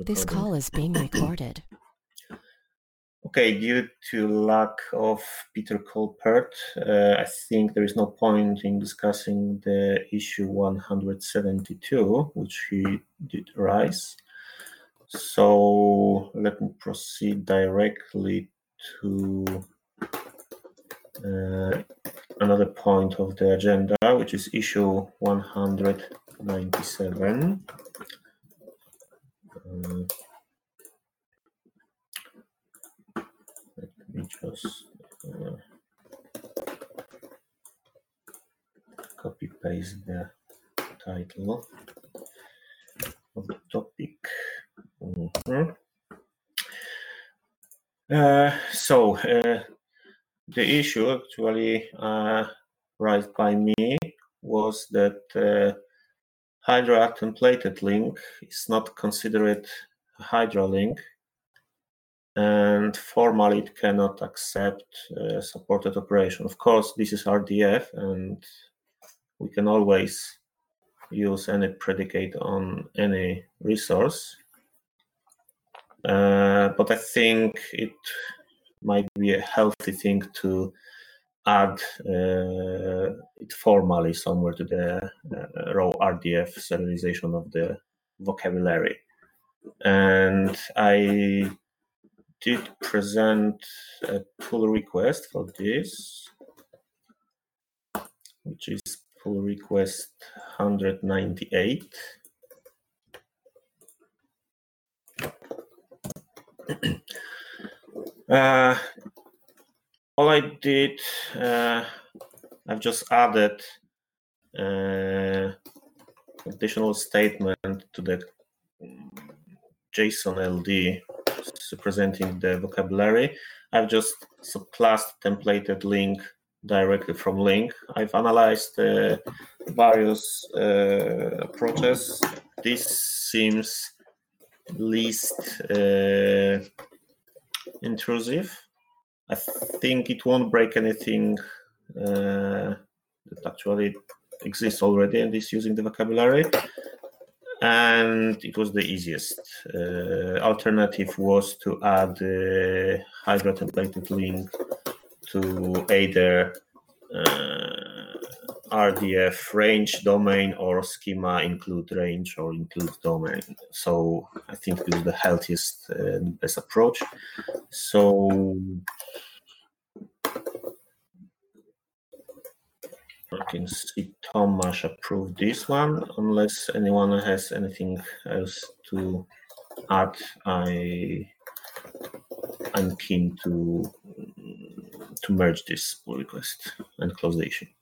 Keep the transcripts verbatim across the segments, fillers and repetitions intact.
This call is being recorded. Okay, due to lack of Peter Colpert, uh, I think there is no point in discussing the issue one hundred seventy-two, which he did raise. So let me proceed directly to uh, another point of the agenda, which is issue one hundred ninety-seven. Uh, let me just uh, copy paste the title of the topic. Mm-hmm. Uh, so uh, the issue actually uh, raised by me was that uh, Hydra templated link is not considered a Hydra link, and formally it cannot accept uh, supported operation. Of course, this is R D F, and we can always use any predicate on any resource. Uh, but I think it might be a healthy thing to add uh, it formally somewhere to the uh, raw R D F serialization of the vocabulary. And I did present a pull request for this, which is pull request one hundred ninety-eight. uh, all I did, uh, I've just added uh, additional statement to the JSON L D representing the vocabulary. I've just subclassed templated link directly from link. I've analyzed uh, various uh, approaches. This seems least uh, intrusive. I think it won't break anything uh, that actually exists already and is using the vocabulary. And it was the easiest. Uh, alternative was to add a Hydra templated link to either uh, R D F range domain or schema include range or include domain. So I think this is the healthiest and uh, best approach. So I can see Tomasz approved this one. Unless anyone has anything else to add, I I'm keen to to merge this pull request and close the issue.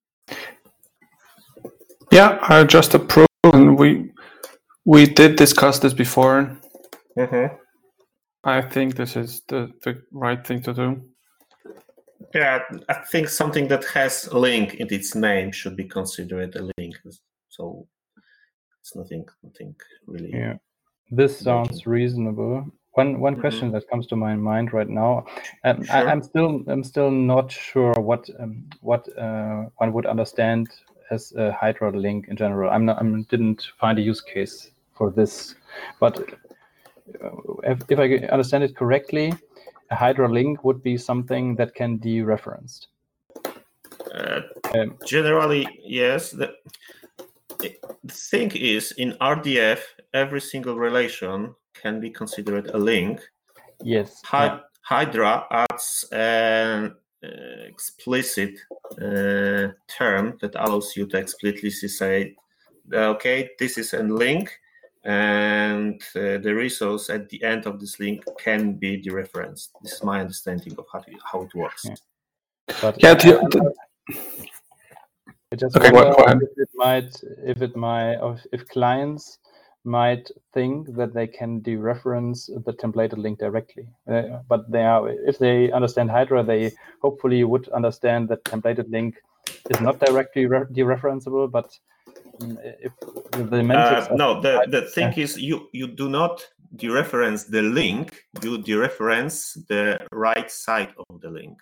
Yeah, I just approve, and we we did discuss this before. Mm-hmm. I think this is the, the right thing to do. Yeah, I think something that has a link in its name should be considered a link. So it's nothing, nothing really. Yeah, this sounds reasonable. One one mm-hmm. question that comes to my mind right now, um, sure. I, I'm still I'm still not sure what um, what uh, one would understand as a Hydra link in general. I'm not I didn't find a use case for this, but if, if I understand it correctly, a Hydra link would be something that can be dereferenced. Uh, um, generally, yes. The, the thing is, in R D F, every single relation can be considered a link. Yes. Hy- yeah. Hydra adds an uh, explicit uh, term that allows you to explicitly say, okay, this is a link, and uh, the resource at the end of this link can be dereferenced. This is my understanding of how, how it works. Yeah. But yeah, uh, the, the, I just okay, wonder go ahead. if it might, if it might, if clients might think that they can dereference the templated link directly. Uh, but they are, if they understand Hydra, they hopefully would understand that templated link is not directly re- dereferenceable, but if the semantics uh, no, the, Hydra, the thing yeah. is you, you do not dereference the link, you dereference the right side of the link.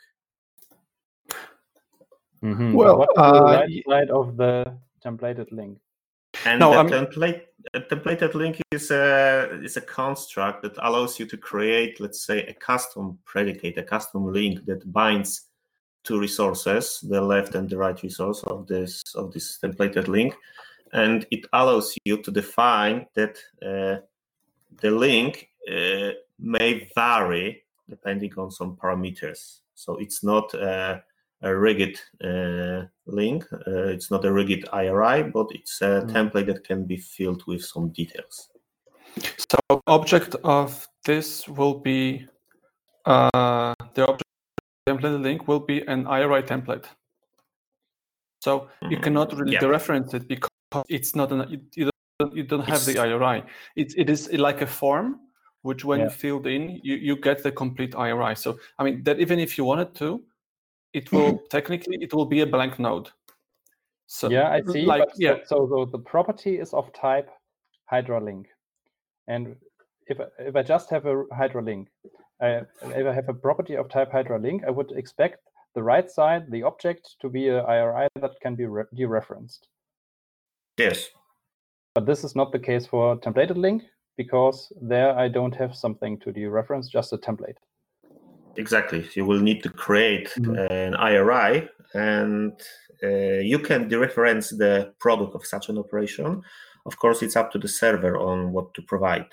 Mm-hmm. Well, what's uh, the right side of the templated link? And No, the I'm- template a templated link is a is a construct that allows you to create, let's say, a custom predicate, a custom link that binds two resources, the left and the right resource of this of this templated link, and it allows you to define that uh, the link uh, may vary depending on some parameters. So it's not uh, a rigid uh, link, uh, it's not a rigid I R I, but it's a mm. template that can be filled with some details. So object of this will be, uh, the object template link will be an I R I template. So mm-hmm. you cannot really yeah. dereference it because it's not an, you don't, you don't have it's, the I R I. It, it is like a form, which when yeah. filled in, you, you get the complete I R I. So, I mean, that even if you wanted to, it will technically it will be a blank node. So yeah, I see. Like, but yeah. So, so the property is of type Hydra link, and if if I just have a Hydra link, uh, if I have a property of type Hydra link, I would expect the right side, the object, to be a I R I that can be dereferenced. Yes. But this is not the case for templated link because there I don't have something to dereference, just a template. Exactly. You will need to create mm-hmm. an I R I, and uh, you can dereference the product of such an operation. Of course, it's up to the server on what to provide.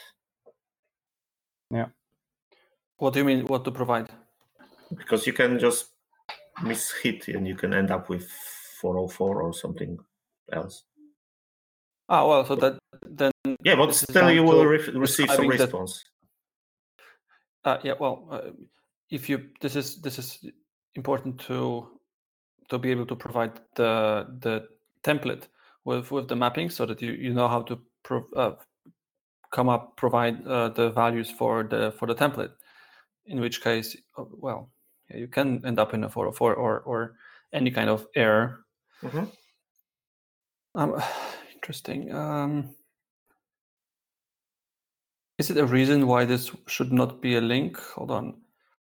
Yeah. What do you mean, what to provide? Because you can just mishit and you can end up with four oh four or something else. Ah, well, so that then... Yeah, but still you will re- receive some response. That, uh, yeah, well... Uh, If you this is this is important to to be able to provide the the template with with the mapping so that you you know how to pro, uh, come up provide uh, the values for the for the template. In which case, well, yeah, you can end up in a four oh four or or any kind of error. Mm-hmm. Um, interesting. Um, is it a reason why this should not be a link? Hold on.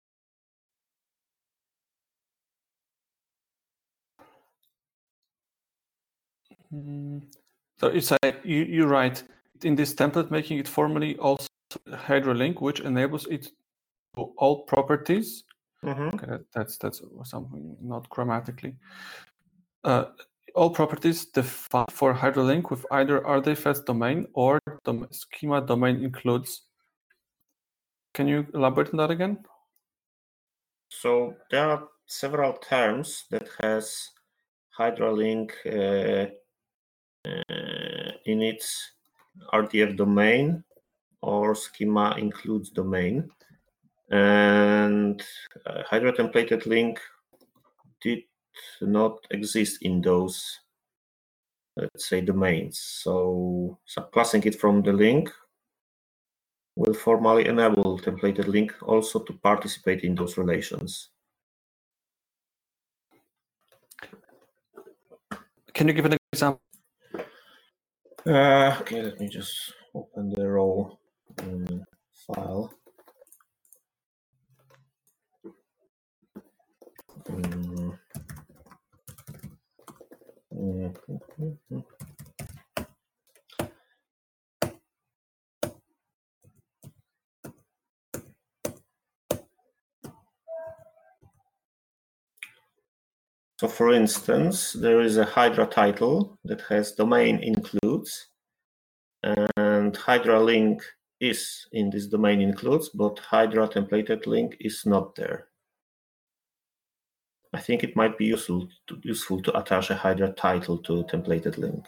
So it's a, you, you write in this template, making it formally also Hydra link, which enables it to all properties. Mm-hmm. Okay, that, that's that's something not grammatically. Uh, all properties defined for Hydra link with either R D F S domain or dom- schema domain includes. Can you elaborate on that again? So there are several terms that has Hydra link uh, uh, in its R D F domain or schema includes domain, and uh, Hydra templated link did not exist in those, let's say, domains. So subclassing it from the link will formally enable templated link also to participate in those relations. Can you give an example? Uh, okay, let me just open the raw um, file. Um, mm-hmm. So for instance, there is a Hydra title that has domain includes, and Hydra link is in this domain includes, but Hydra templated link is not there. I think it might be useful to, useful to attach a Hydra title to templated link.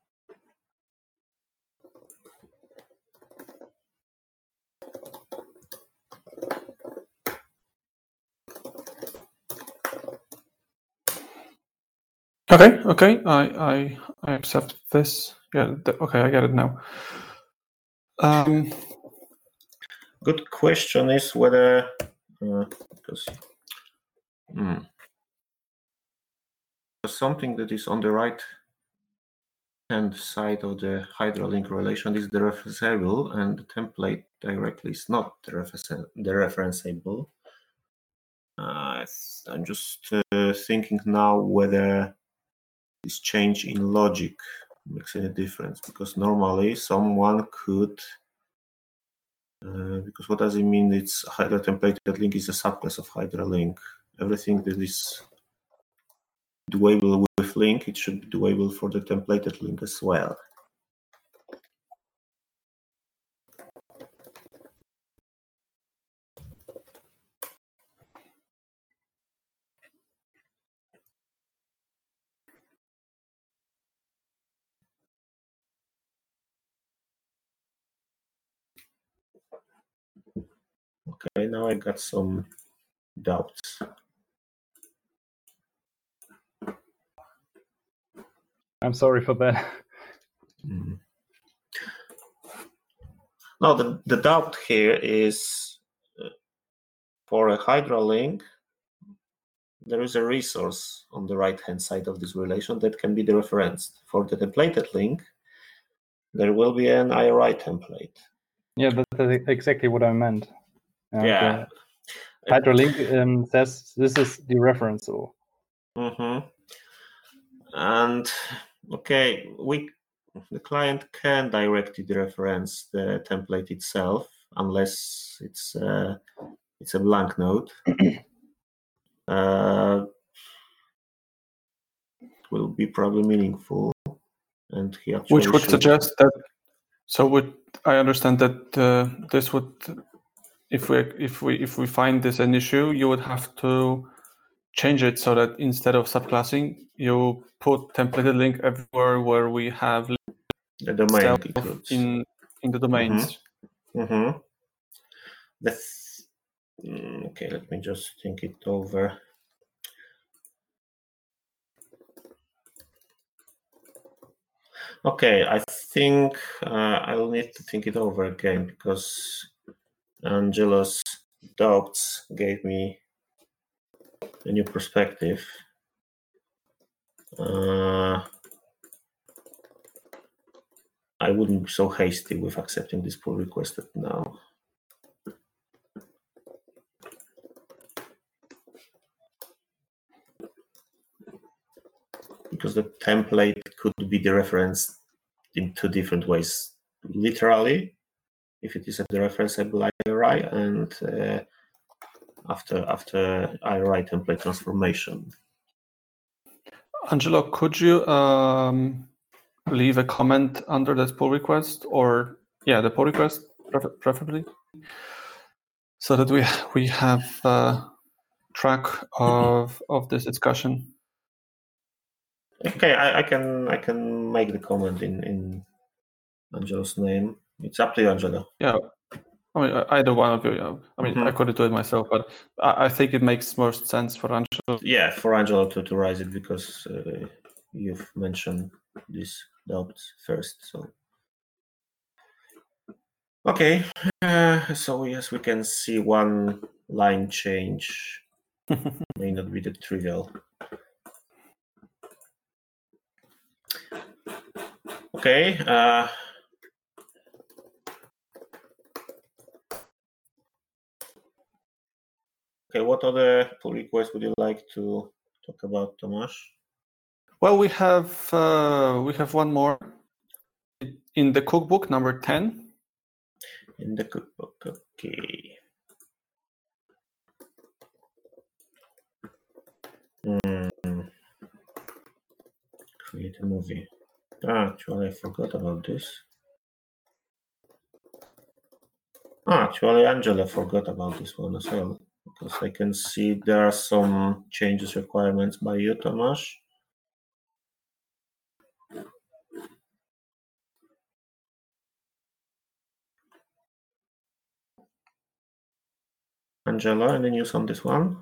Okay, okay, I I, I accept this. Yeah, th- okay, I get it now. Um, Good question is whether uh, because hmm, something that is on the right hand side of the Hydra link relation is dereferenceable, and the template directly is not dereferenceable. Uh, I'm just uh, thinking now whether this change in logic makes any difference, because normally someone could, uh, because what does it mean? It's Hydra templated link is a subclass of Hydra link. Everything that is doable with link, it should be doable for the templated link as well. Okay, now I got some doubts. I'm sorry for that. Mm. Now, the, the doubt here is uh, for a Hydra link, there is a resource on the right-hand side of this relation that can be dereferenced. For the templated link, there will be an I R I template. Yeah, but that's exactly what I meant. Uh, Yeah. the Hydra link um, says this is dereferenceable. Mm-hmm. And okay, we the client can directly dereference the template itself unless it's uh, it's a blank node. uh, it will be probably meaningful, and he actually Which would should... suggest that. So would I understand that uh, this would, if we if we if we find this an issue, you would have to change it so that instead of subclassing, you put templated link everywhere where we have the domain includes in in the domains. Mm-hmm. Mm-hmm. That's okay. Let me just think it over. Okay, I think uh, I'll need to think it over again, because Angelo's doubts gave me a new perspective. Uh, I wouldn't be so hasty with accepting this pull request now. Because the template could be dereferenced in two different ways. Literally, if it is a dereferenceable I R I, and uh, after after I R I template transformation. Angelo, could you um, leave a comment under that pull request, or yeah, the pull request preferably, so that we we have uh, track of of this discussion? Okay, I, I can I can make the comment in in Angelo's name. It's up to you, Angelo. Yeah, I mean either one of you. You know, I mean, mm-hmm. I could do it myself, but I, I think it makes most sense for Angelo. Yeah, for Angelo to, to raise it, because uh, you've mentioned these doubts first. So okay, uh, so yes, we can see one line change. May not be that trivial. Okay. Uh, okay. What other pull requests would you like to talk about, Tomasz? Well, we have uh, we have one more in the cookbook, number ten. In the cookbook, okay. Mm. Create a movie. Ah, actually, I forgot about this. Ah, actually, Angela forgot about this one as well, because I can see there are some changes requirements by you, Tomasz. Angela, any news on this one?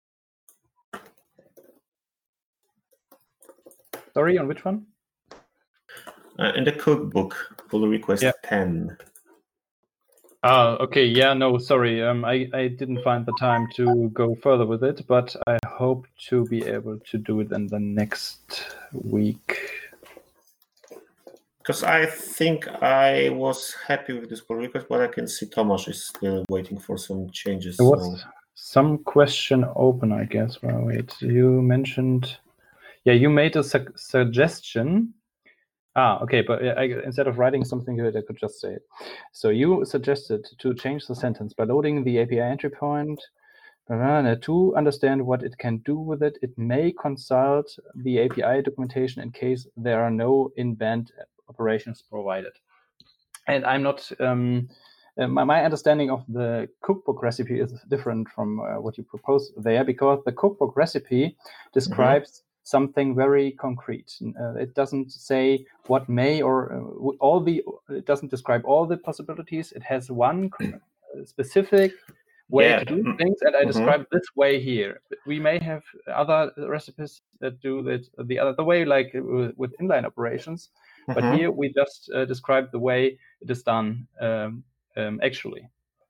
Sorry, on which one? Uh, in the cookbook, pull request yeah. ten. Ah, okay. Yeah, no, sorry. Um, I, I didn't find the time to go further with it, but I hope to be able to do it in the next week. Because I think I was happy with this pull request, but I can see Tomasz is still waiting for some changes. There was so. some question open, I guess. Well, wait, you mentioned, yeah, you made a su- suggestion Ah, okay, but I, instead of writing something here, I could just say it. So you suggested to change the sentence by loading the A P I entry point. To understand what it can do with it, it may consult the A P I documentation in case there are no in-band operations provided. And I'm not, um, uh, my, my understanding of the cookbook recipe is different from uh, what you propose there, because the cookbook recipe describes mm-hmm. something very concrete. Uh, it doesn't say what may or uh, all the, it doesn't describe all the possibilities. It has one specific way yeah. to do things, and I mm-hmm. describe this way here. We may have other recipes that do it the other way, like with inline operations, mm-hmm. but here we just uh, describe the way it is done um, um, actually.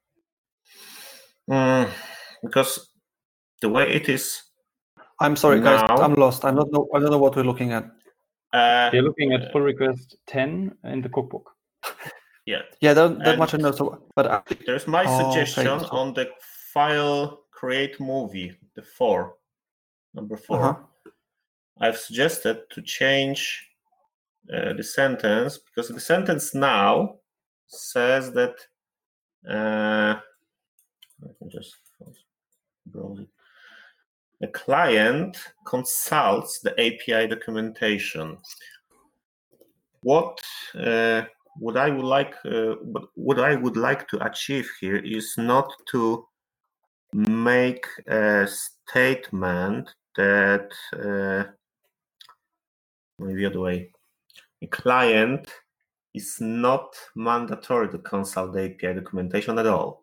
Mm, because the way it is. I'm sorry, now, guys. I'm lost. I don't know. I don't know what we're looking at. Uh, You're looking at pull request ten in the cookbook. Yeah. Yeah, that, that much I know. So, but I, there's my oh, suggestion okay. so, on the file create movie, the four, number four. Uh-huh. I've suggested to change uh, the sentence, because the sentence now says that uh, I can just browse it. The client consults the A P I documentation. What uh, what I would like, uh, what I would like to achieve here is not to make a statement that uh, maybe the other way. A client is not mandatory to consult the A P I documentation at all.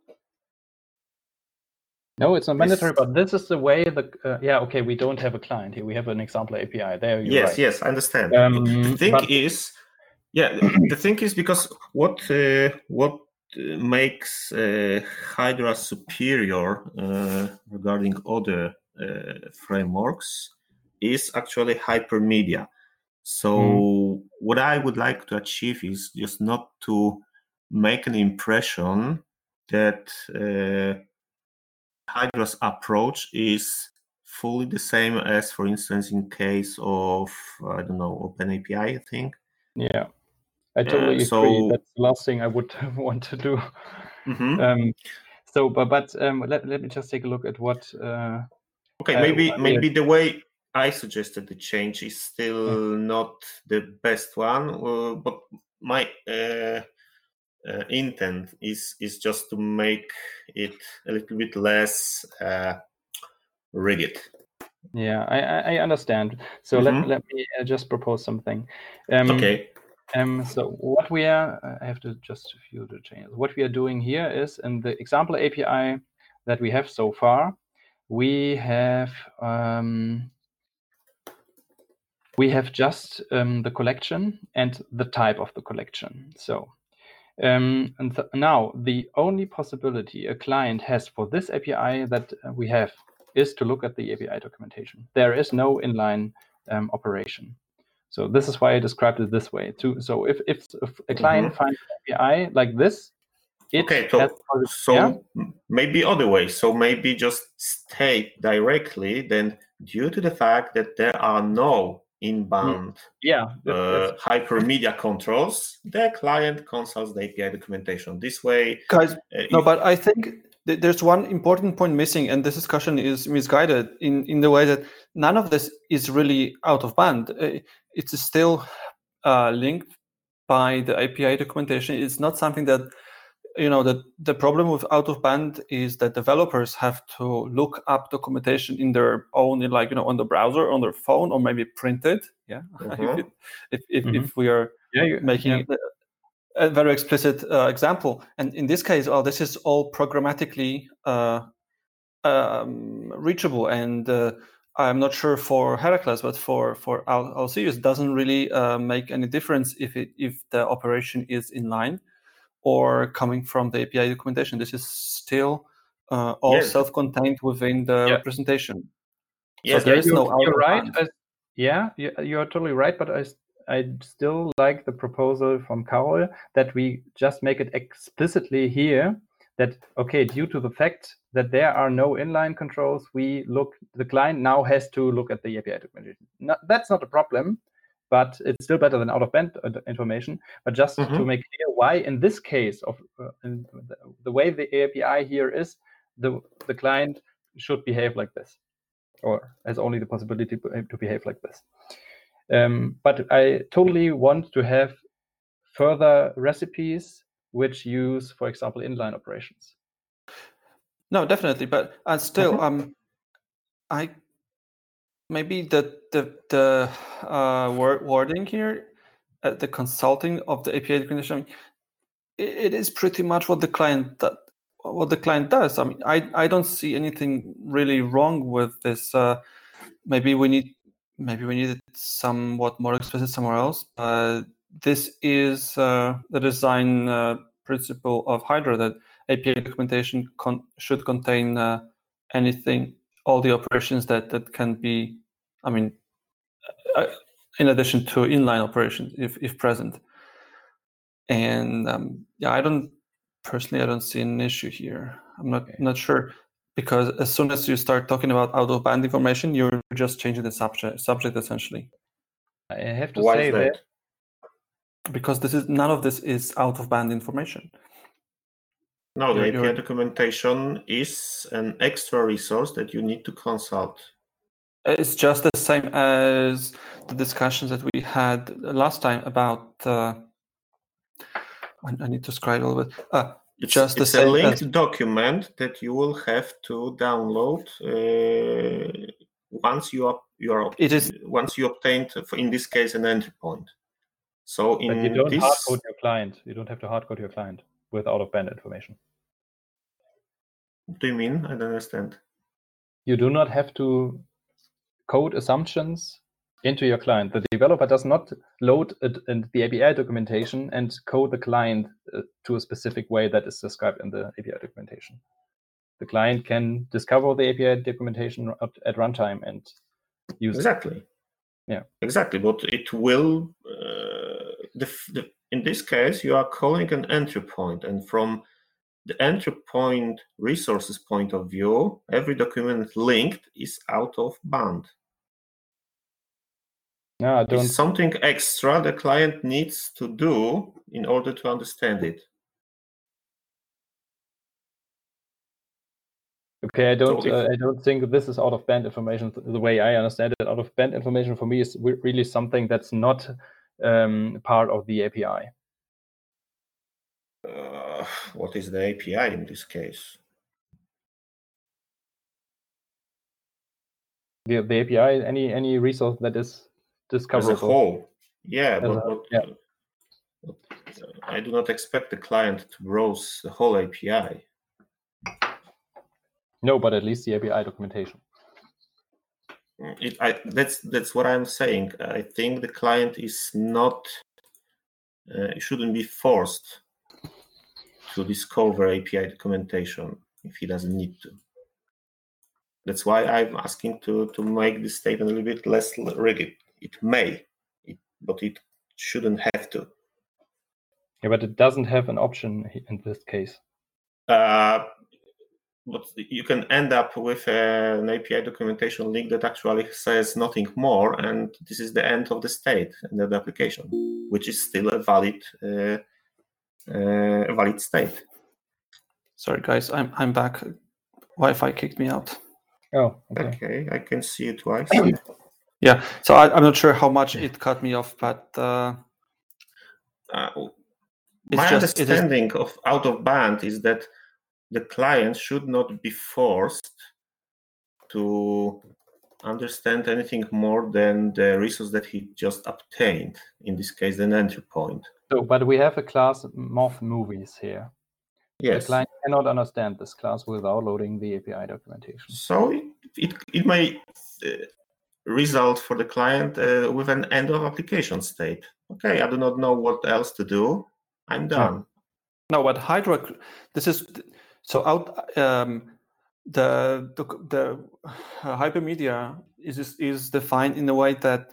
No, it's not mandatory, this, but this is the way the uh, yeah. Okay, we don't have a client here. We have an example A P I. There, you're yes, right. yes, I understand. Um, the thing but... is, yeah, the thing is because what uh, what makes uh, Hydra superior uh, regarding other uh, frameworks is actually hypermedia. So mm. what I would like to achieve is just not to make an impression that uh, Hydra's approach is fully the same as, for instance, in case of, I don't know, OpenAPI, I think. Yeah, I totally uh, so, agree. That's the last thing I would want to do. Mm-hmm. Um, so, but, but um, let, let me just take a look at what... Uh, okay, maybe uh, maybe the way I suggested the change is still yeah. not the best one, uh, but my... Uh, Uh, intent is is just to make it a little bit less uh, rigid. Yeah, I, I understand. So mm-hmm. let let me uh, just propose something. Um, okay. Um. So what we are, I have to just view the changes. What we are doing here is in the example A P I that we have so far, we have um, we have just um, the collection and the type of the collection. So. Um, and th- now the only possibility a client has for this A P I that uh, we have is to look at the A P I documentation. There is no inline um, operation. So this is why I described it this way too. So if, if, if a client mm-hmm. finds an A P I like this, it okay, so, has, so yeah? maybe other way. So maybe just state directly then due to the fact that there are no inbound yeah, uh, hypermedia controls, the client consults the A P I documentation. This way, guys. Uh, no, if, but I think th- there's one important point missing, and this discussion is misguided in in the way that none of this is really out of band. Uh, it's still uh, linked by the A P I documentation. It's not something that. You know, the, the problem with out of band is that developers have to look up documentation in their own, in like, you know, on the browser, on their phone, or maybe print it. Yeah. Mm-hmm. if, it, if, if, mm-hmm. if we are yeah, making yeah. a, a very explicit uh, example. And in this case, oh, this is all programmatically uh, um, reachable. And uh, I'm not sure for Heracles, but for, for Al- Alceus, it doesn't really uh, make any difference if it, if the operation is in line or coming from the A P I documentation. This is still uh, all yes. self-contained within the yeah. representation. Yes, so there yeah, is you're, no you're right. I, yeah, you're totally right. But I, I still like the proposal from Carol that we just make it explicitly here that, okay, due to the fact that there are no inline controls, we look, the client now has to look at the A P I documentation. No, that's not a problem. but it's still better than out-of-band information. But just Mhm. to make clear why, in this case, of uh, in the, the way the A P I here is, the the client should behave like this, or has only the possibility to behave like this. Um, but I totally want to have further recipes which use, for example, inline operations. No, definitely, but uh, still, Mhm. um, I maybe the the the uh, word, wording here, uh, the consulting of the A P I documentation, it, it is pretty much what the client do, what the client does. I mean, I I don't see anything really wrong with this. Uh, maybe we need maybe we need it somewhat more explicit somewhere else. But this is uh, the design uh, principle of Hydra, that A P I documentation con- should contain uh, anything, all the operations that that can be, I mean, uh, in addition to inline operations, if if present. And um, yeah, I don't personally, I don't see an issue here. I'm not Okay. not sure, because as soon as you start talking about out of band information, you're just changing the subject subject essentially. I have to Why say is that that? Because this is none of this is out of band information. No, the You're- A P I you're- documentation is an extra resource that you need to consult. It's just the same as the discussions that we had last time about. Uh, I, I need to scroll a little bit. Uh, It's, just the it's a same linked as- document that you will have to download uh, once you up, you are It is- once you obtained, in this case, an entry point. So in but you don't this, hardcode your client. You don't have to hardcode your client with out-of-band information. what do you mean? I don't understand. You do not have to code assumptions into your client. The developer does not load it in the A P I documentation and code the client uh, to a specific way that is described in the A P I documentation. The client can discover the A P I documentation at, at runtime and use Exactly. it. Yeah. Exactly. But it will, uh, the, the, in this case, you are calling an entry point, and from the entry point resources point of view, every document linked is out of band. No, I don't. It's something extra the client needs to do in order to understand it. Okay, I don't. So if- uh, I don't think this is out of band information. The way I understand it, out of band information for me is re- really something that's not um, part of the A P I. Uh, what is the A P I in this case? The, the A P I, any any resource that is discoverable. As a whole. Yeah, As but, a- but, yeah. but uh, I do not expect the client to browse the whole A P I. No, but at least the A P I documentation. It, I, that's that's what I'm saying. I think the client is not, uh, shouldn't be forced to discover A P I documentation if he doesn't need to. That's why I'm asking to to make this statement a little bit less rigid. It may, it, but it shouldn't have to. Yeah, but it doesn't have an option in this case. Uh, but you can end up with uh, an A P I documentation link that actually says nothing more, and this is the end of the state and the application, which is still a valid, uh, uh, valid state. Sorry, guys, I'm I'm back. Wi-Fi kicked me out. Oh, okay. Okay, I can see it twice. Yeah, so I, I'm not sure how much it cut me off, but uh, uh, It's my just- it is- understanding of out of band is that the client should not be forced to understand anything more than the resource that he just obtained, in this case, an entry point. So, but we have a class Moth Movies here. The Yes. client cannot understand this class without loading the A P I documentation. So it, it, it may uh, result for the client uh, with an end of application state. Okay, I do not know what else to do. I'm done. no, but Hydra, this is so out. Um, the the, the uh, hypermedia is is defined in a way that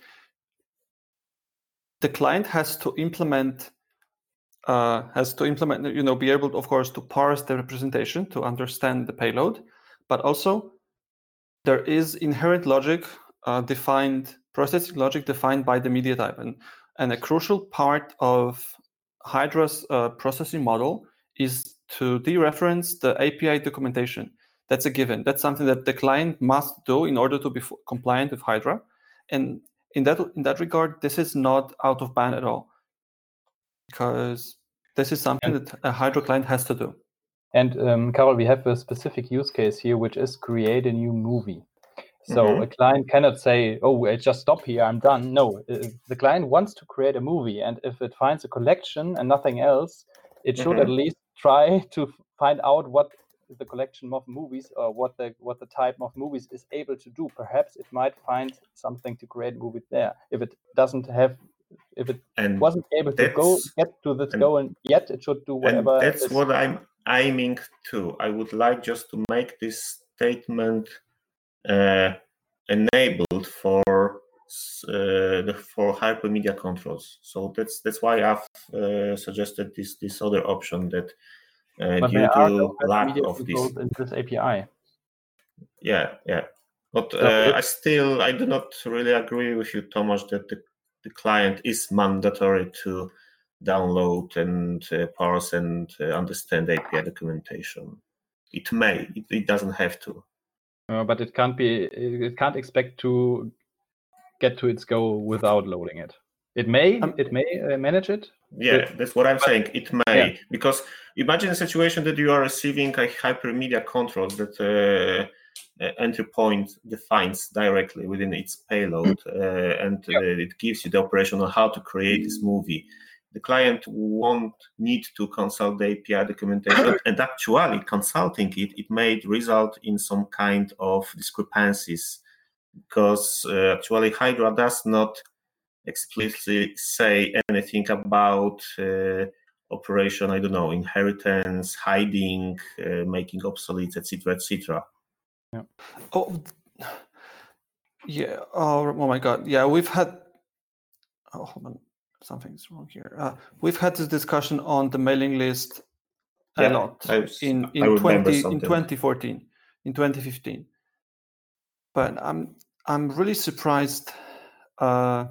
the client has to implement uh, has to implement you know be able, of course, to parse the representation to understand the payload, but also there is inherent logic uh, defined processing logic defined by the media type. And, and a crucial part of Hydra's uh, processing model is to dereference the A P I documentation. That's a given. That's something that the client must do in order to be f- compliant with Hydra. And in that in that regard, this is not out of band at all, because this is something and, that a Hydra client has to do. And um, Carol, we have a specific use case here, which is create a new movie. So mm-hmm. a client cannot say, oh, I just stop here, I'm done. No, the client wants to create a movie. And if it finds a collection and nothing else, it should mm-hmm. at least try to find out what the collection of movies or what the what the type of movies is able to do. Perhaps it might find something to create a movie there. If it doesn't have, if it and wasn't able to go get to this goal yet, it should do whatever. And that's what I'm aiming to. I would like just to make this statement uh, enabled for uh, the, for hypermedia controls. So that's that's why I've uh, suggested this this other option that. Uh, but due there are to no lack of this, in this A P I. Yeah, yeah, but so uh, I still I do not really agree with you, Thomas, that the, the client is mandatory to download and uh, parse and uh, understand A P I documentation. It may, it, it doesn't have to. Uh, but it can't be. It can't expect to get to its goal without loading it. It may. Um, it may uh, manage it. Yeah, that's what I'm saying. It may, yeah. Because imagine a situation that you are receiving a hypermedia control that uh, entry point defines directly within its payload, uh, and yeah. uh, it gives you the operation on how to create this movie. The client won't need to consult the A P I documentation, and actually consulting it, it may result in some kind of discrepancies, because uh, actually Hydra does not explicitly say anything about uh, operation, I don't know, inheritance, hiding, uh, making obsolete, et cetera, et cetera. Yeah. Oh, yeah. Oh, oh my God. Yeah, we've had. Oh, hold on. Something's wrong here. Uh, we've had this discussion on the mailing list a yeah, lot was, in in twenty in twenty fourteen, in twenty fifteen. But I'm I'm really surprised. Uh,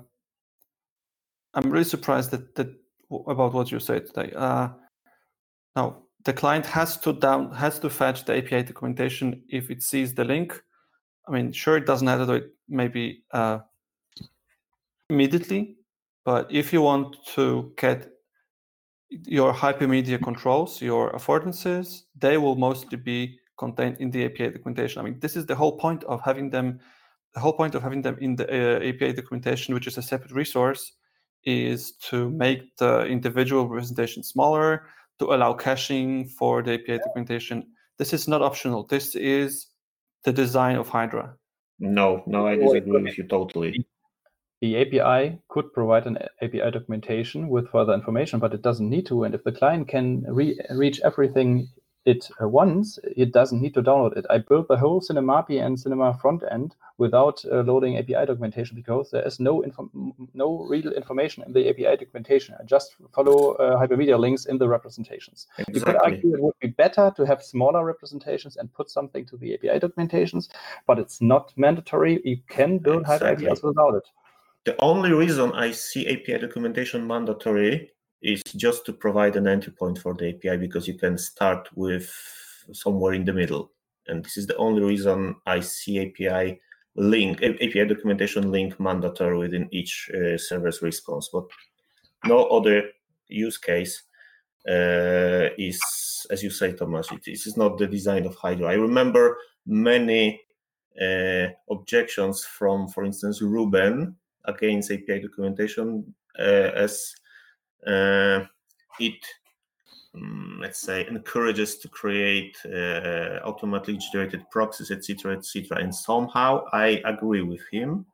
I'm really surprised that, that about what you said today. Uh, now the client has to down has to fetch the A P I documentation if it sees the link. I mean, sure, it doesn't have to do it maybe uh, immediately, but if you want to get your hypermedia controls, your affordances, they will mostly be contained in the A P I documentation. I mean, this is the whole point of having them. The whole point of having them in the uh, A P I documentation, which is a separate resource, is to make the individual representation smaller, to allow caching for the A P I documentation. This is not optional. This is the design of Hydra. No, no, I disagree with you totally. The A P I could provide an A P I documentation with further information, but it doesn't need to. And if the client can re- reach everything it uh, wants, it doesn't need to download it. I built the whole CinemaAPI and Cinema front end without uh, loading A P I documentation because there is no info- no real information in the A P I documentation. I just follow uh, hypermedia links in the representations. Exactly. You could argue it would be better to have smaller representations and put something to the A P I documentations, but it's not mandatory. You can build Exactly. hyper-A P Is without it. The only reason I see A P I documentation mandatory is just to provide an entry point for the A P I, because you can start with somewhere in the middle. And this is the only reason I see A P I link, A P I documentation link mandatory within each uh, server's response. But no other use case uh, is, as you say, Thomas, it, this is not the design of Hydra. I remember many uh, objections from, for instance, Ruben against A P I documentation uh, as uh, it, um, let's say, encourages to create uh, automatically generated proxies, et cetera, et cetera. And somehow I agree with him.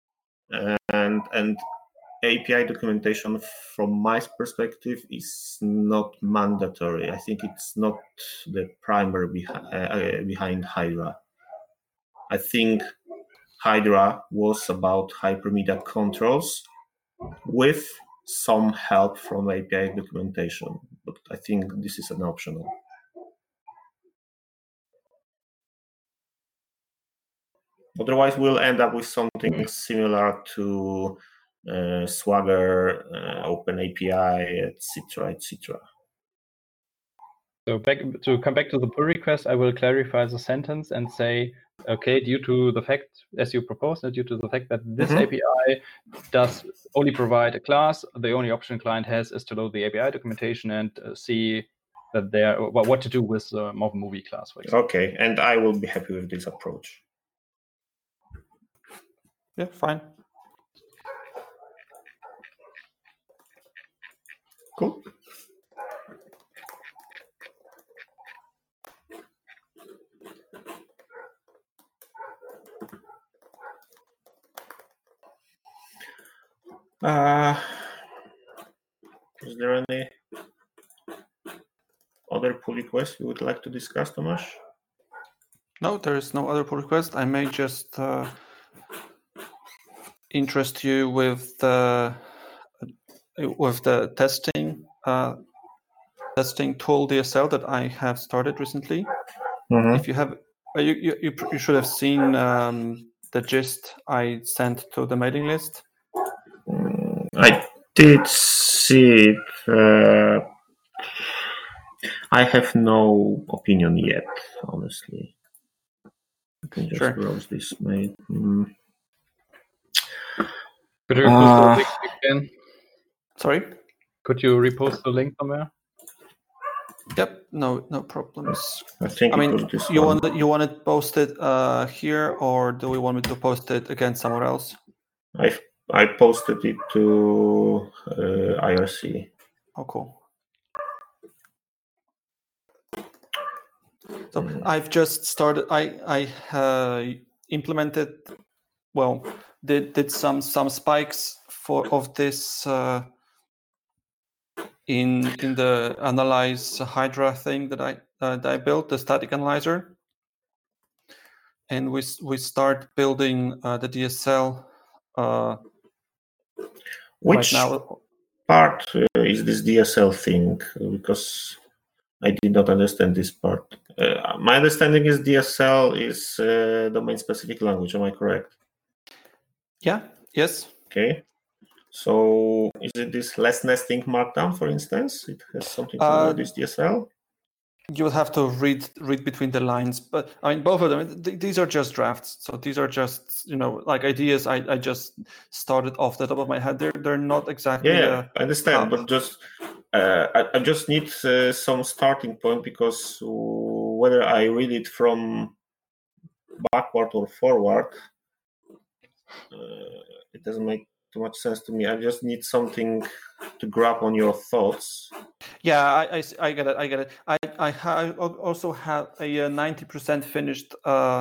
And and A P I documentation, from my perspective, is not mandatory. I think it's not the primary behi- uh, behind Hydra. I think Hydra was about hypermedia controls with some help from A P I documentation, but I think this is an optional. Otherwise, we'll end up with something similar to uh, Swagger, uh, OpenAPI, et cetera, et cetera. So back to come back to the pull request, I will clarify the sentence and say, okay, due to the fact, as you proposed, due to the fact that this Mhm. A P I does only provide a class, the only option client has is to load the A P I documentation and uh, see that there, well, what to do with the uh, movie class, for example. Okay, and I will be happy with this approach. Yeah, fine. Cool. Uh, is there any other pull requests you would like to discuss, Tomasz? No, there is no other pull request. I may just uh, interest you with the with the testing uh, testing tool D S L that I have started recently. Mm-hmm. If you have, uh, you, you you you should have seen um, the gist I sent to the mailing list. I did see it. Uh, I have no opinion yet, honestly. I can just Sure. browse this mail. Mm. Could you repost Uh, the link again? Sorry. Could you repost the link somewhere? Yep. No, no problems. I think I it mean, was this you one. want you want it posted uh, here, or do we want me to post it again somewhere else? I I posted it to uh, I R C. Oh, cool. So I've just started. I I uh, implemented. Well, did did some some spikes for of this uh, in in the analyze Hydra thing that I uh, that I built, the static analyzer, and we we start building uh, the D S L uh, Which right now. part uh, is this D S L thing? Because I did not understand this part. Uh, my understanding is D S L is uh, domain-specific language. Am I correct? Yeah. Yes. Okay. So is it this less nesting markdown, for instance? It has something to do Uh, with this D S L? You'll have to read read between the lines, but I mean both of them. Th- these are just drafts, so these are just you know like ideas. I, I just started off the top of my head. They're they're not exactly. Yeah, Uh, I understand, how- but just uh, I, I just need uh, some starting point, because whether I read it from backward or forward, uh, it doesn't make too much sense to me. I just need something to grab on your thoughts. Yeah, I, I, I get it. I get it. I I ha- also have a ninety percent finished uh,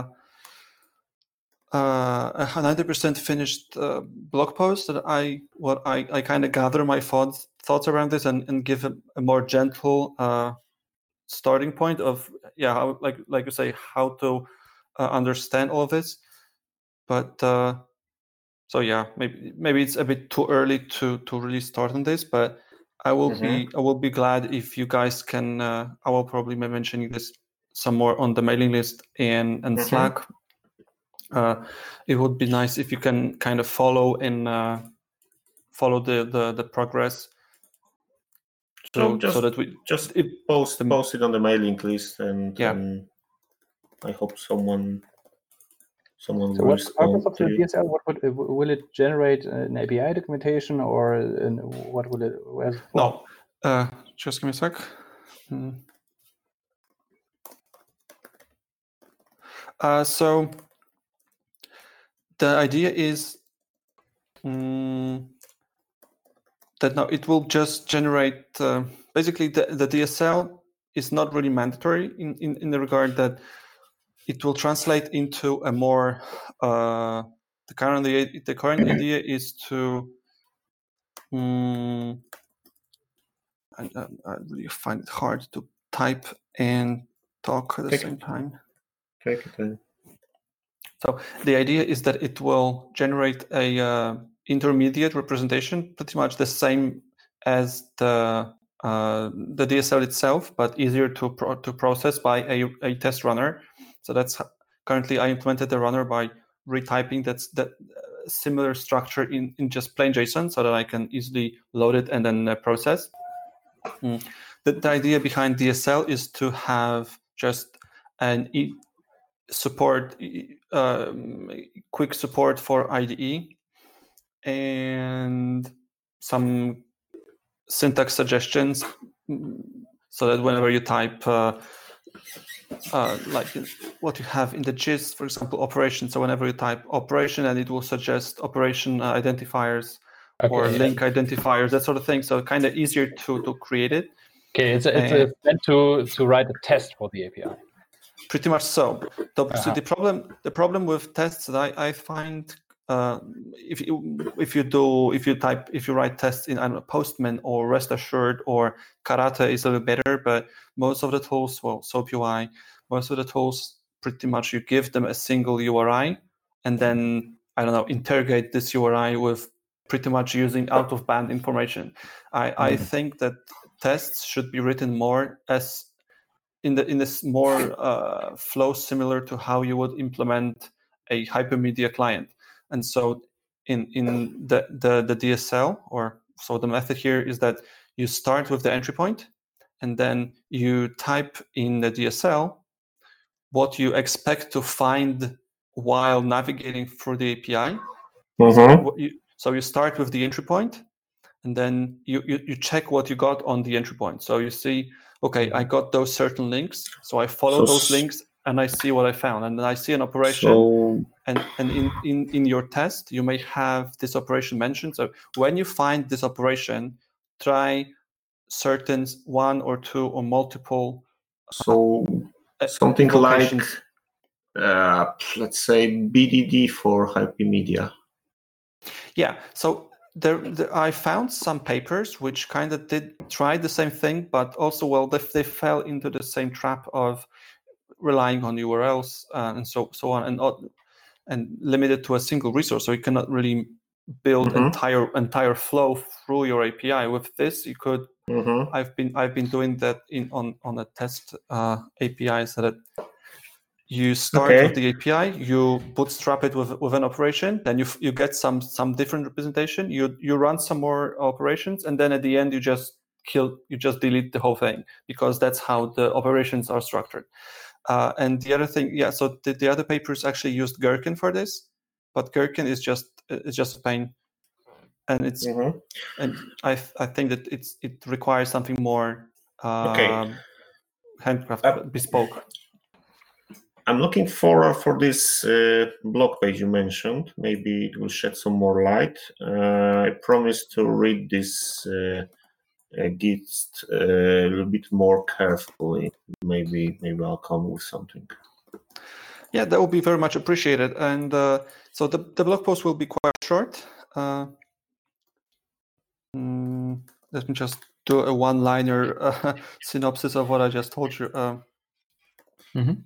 uh, a ninety percent finished uh, blog post that I what I, I kind of gather my thoughts thoughts around this and, and give a, a more gentle uh, starting point of yeah how, like like you say how to uh, understand all of this. But uh, so yeah, maybe maybe it's a bit too early to to really start on this, but I will Mhm. be I will be glad if you guys can. Uh, I will probably be mentioning this some more on the mailing list and and Mhm. Slack. Uh, it would be nice if you can kind of follow and uh, follow the, the the progress. So So just so that we just it, post the- post it on the mailing list, and Yeah. um, I hope someone someone So will what's the purpose respond of to the you. D S L? What would, uh, will it generate an A P I documentation, or an, what will it? Where's it for? no. Uh, just give me a sec. Hmm. Uh, so the idea is mm, that now it will just generate uh, basically the, the D S L is not really mandatory in, in, in the regard that it will translate into a more uh, the current the current idea is to um, I, I, I really find it hard to type and talk at the Take same it. time. Take it in. So the idea is that it will generate a uh, intermediate representation, pretty much the same as the uh, the D S L itself, but easier to pro- to process by a, a test runner. So that's currently I implemented the runner by retyping that's that uh, similar structure in, in just plain JSON so that I can easily load it and then uh, process. Mm. The, the idea behind D S L is to have just an e support, um, quick support for I D E and some syntax suggestions so that whenever you type uh, uh, like what you have in the gist, for example, operation. So whenever you type operation, and it will suggest operation uh, identifiers Okay. or link identifiers, that sort of thing. So kind of easier to, to create it. Okay, it's, it's, And- it's meant to, to write a test for the A P I. Pretty much so. The, Uh-huh. so the problem the problem with tests that I, I find uh, if you if you do if you type if you write tests in I don't know, Postman or Rest Assured or Karate is a little better, but most of the tools, well, SoapUI, most of the tools pretty much you give them a single U R I and then I don't know interrogate this U R I with pretty much using out of band information. I, I Mhm. think that tests should be written more as in the in this more uh, flow similar to how you would implement a hypermedia client. And so in in the, the the D S L, or so the method here is that you start with the entry point and then you type in the D S L what you expect to find while navigating through the A P I. Mhm. So, what you, so you start with the entry point and then you, you, you check what you got on the entry point. So you see, okay, I got those certain links. So I follow So those s- links and I see what I found. And then I see an operation. So And, and in, in, in your test, you may have this operation mentioned. So when you find this operation, try certain one or two or multiple so uh, something like invocations. uh, let's say B D D for hypermedia. Yeah, so there, there, I found some papers which kind of did try the same thing, but also, well, they, they fell into the same trap of relying on U R Ls uh, and so so on, and not, and limited to a single resource. So you cannot really build Mhm. entire entire flow through your A P I. With this, you could. Mhm. I've been I've been doing that in on on a test uh, A P I, so that you start Okay. with the A P I, you bootstrap it with, with an operation, then you you get some some different representation. You you run some more operations, and then at the end you just kill you just delete the whole thing, because that's how the operations are structured. Uh, and the other thing, yeah. So the, the other papers actually used Gherkin for this, but Gherkin is just it's just a pain, and it's Mhm. and I I think that it's it requires something more uh, Okay. handcrafted, Uh, bespoke. I'm looking forward for this uh, blog page you mentioned. Maybe it will shed some more light. Uh, I promise to read this uh, uh, gist uh, a little bit more carefully. Maybe, maybe I'll come with something. Yeah, that would be very much appreciated. And uh, so the, the blog post will be quite short. Uh, mm, let me just do a one-liner uh, synopsis of what I just told you. Uh, Mhm.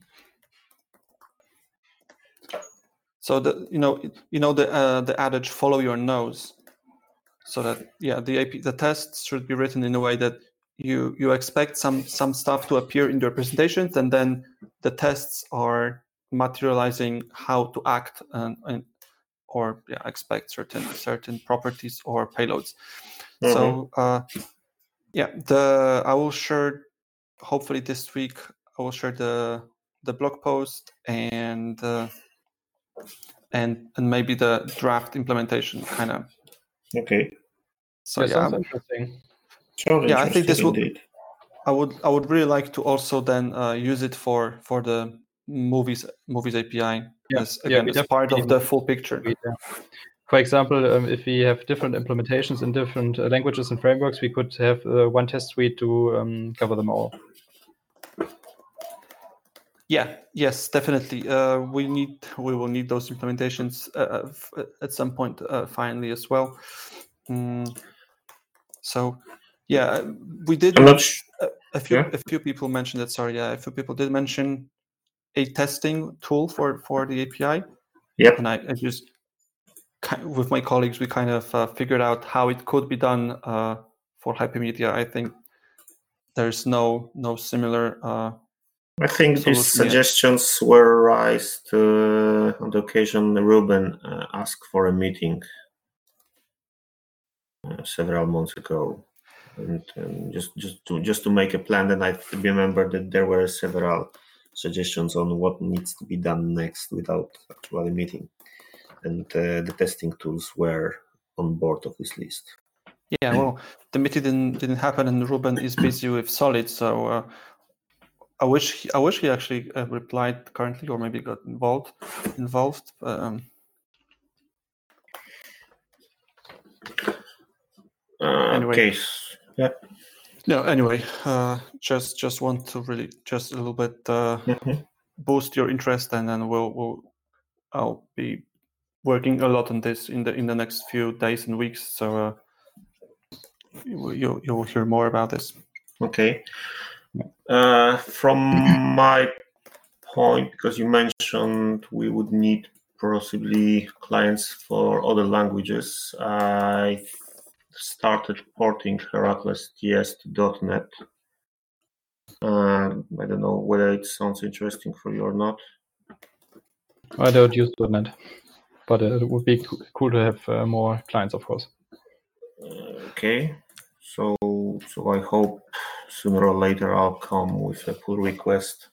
so the you know you know the uh, the adage "follow your nose." So that yeah, the A P, the tests should be written in a way that you you expect some some stuff to appear in your presentations, and then the tests are materializing how to act and, and or yeah, expect certain certain properties or payloads. Mhm. So uh, yeah, the I will share hopefully this week. I will share the the blog post and uh, and and maybe the draft implementation kind of. Okay. So Yeah, yeah, sounds I'm- interesting. Sounds Yeah, I think this will- indeed. I would I would really like to also then uh, use it for for the movies movies A P I Yeah, as yeah, again we as part of definitely the full picture. need that. For example, um, if we have different implementations in different uh, languages and frameworks, we could have uh, one test suite to um, cover them all. Yeah, yes, definitely. Uh, we need we will need those implementations uh, f- at some point uh, finally as well. Mm, so yeah, we did. I'm not sh- a, a few yeah. a few people mentioned that. Sorry, yeah, a few people did mention a testing tool for for the A P I, Yep. and I, I just ki- with my colleagues we kind of uh, figured out how it could be done uh, for hypermedia. I think there's no no similar uh, I think these suggestions were raised uh, on the occasion Ruben uh, asked for a meeting uh, several months ago, and, and just just to just to make a plan. And I remember that there were several suggestions on what needs to be done next without actually meeting, and uh, the testing tools were on board of this list. Yeah, well, the meeting didn't didn't happen, and Ruben is busy with Solid, so. Uh, I wish he, I wish he actually uh, replied currently, or maybe got involved. Involved. Um, uh, anyway, okay. Yeah. No. Anyway, uh, just just want to really just a little bit uh, mm-hmm. boost your interest, and then we'll we'll I'll be working a lot on this in the in the next few days and weeks. So uh, you you you'll hear more about this. Okay. Uh, from my point, because you mentioned we would need possibly clients for other languages, I started porting Heracles T S to dot net. Uh, I don't know whether it sounds interesting for you or not. I don't use dot net, but it would be cool to have uh, more clients, of course. Uh, okay, so so I hope sooner or later I'll come with a pull request.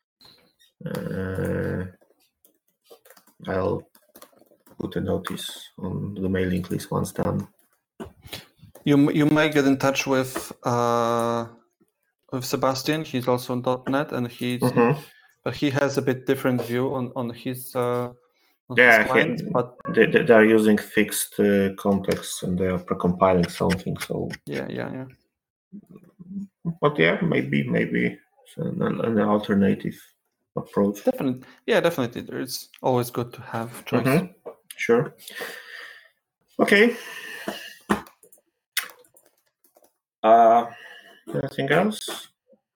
Uh, I'll put a notice on the mailing list once done. You you may get in touch with uh, with Sebastian. He's also on dot net, and he's mm-hmm. but he has a bit different view on on his uh, on yeah. his clients, he, but they they are using fixed uh, contexts and they are pre-compiling something. So yeah, yeah, yeah. But yeah, maybe maybe an, an alternative approach. Definitely, yeah, definitely. It's always good to have choice. Mm-hmm. Sure. Okay. Uh, anything else?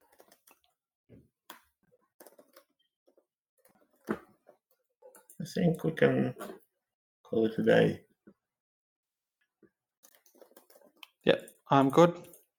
I think we can call it a day. Yeah, I'm good.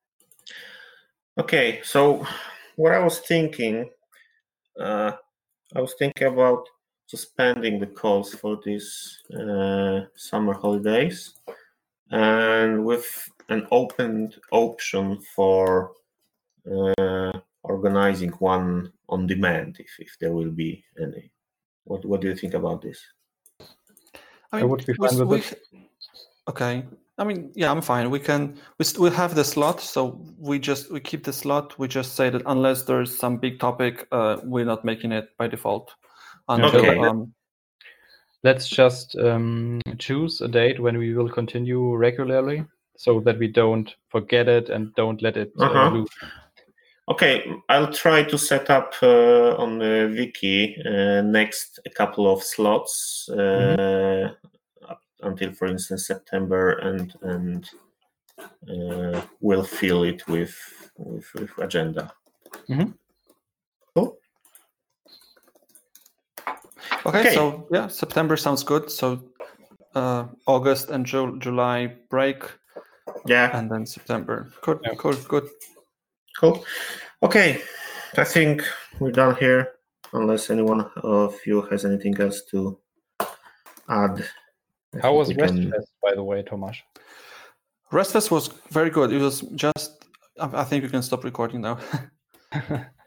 Okay, so what I was thinking, uh, I was thinking about suspending the calls for these uh, summer holidays, and with an open option for uh, organizing one on demand, if, if there will be any. What What do you think about this? I mean, I would be fine we, with we, it. Okay. I mean, yeah, I'm fine. We can we we have the slot, so we just we keep the slot. We just say that unless there's some big topic, uh, we're not making it by default. Until, okay. Um, Let's just um, choose a date when we will continue regularly, so that we don't forget it and don't let it uh-huh. uh, lose. Okay, I'll try to set up uh, on the wiki uh, next a couple of slots uh, mm-hmm. up until, for instance, September, and and uh, we'll fill it with with, with agenda. Mm-hmm. Cool. Okay, okay, so yeah, September sounds good. So uh, August and Ju- July break. Yeah, and then September. Good, yeah. good, good. Cool. Okay, I think we're done here. Unless anyone of you has anything else to add. How was RESTfest, by the way, Tomasz? RESTfest was very good. It was just. I think we can stop recording now.